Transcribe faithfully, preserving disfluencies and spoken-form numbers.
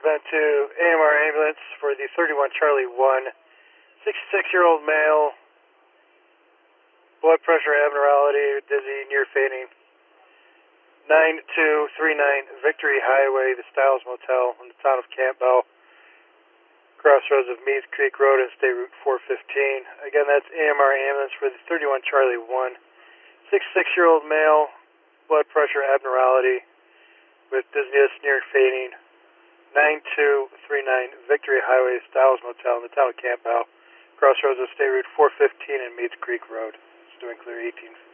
event to A M R ambulance for the thirty-one Charlie one, sixty-six-year-old male, blood pressure abnormality, dizzy, near fainting. nine two three nine Victory Highway, the Styles Motel in the town of Campbell, crossroads of Meads Creek Road and State Route four fifteen. Again, that's A M R ambulance for the thirty-one Charlie one, sixty-six-year-old male, blood pressure abnormality with dizziness, near fainting. nine two three nine Victory Highway, Styles Motel in the town of Campbell, crossroads of State Route four fifteen and Meads Creek Road. It's doing clear eighteen.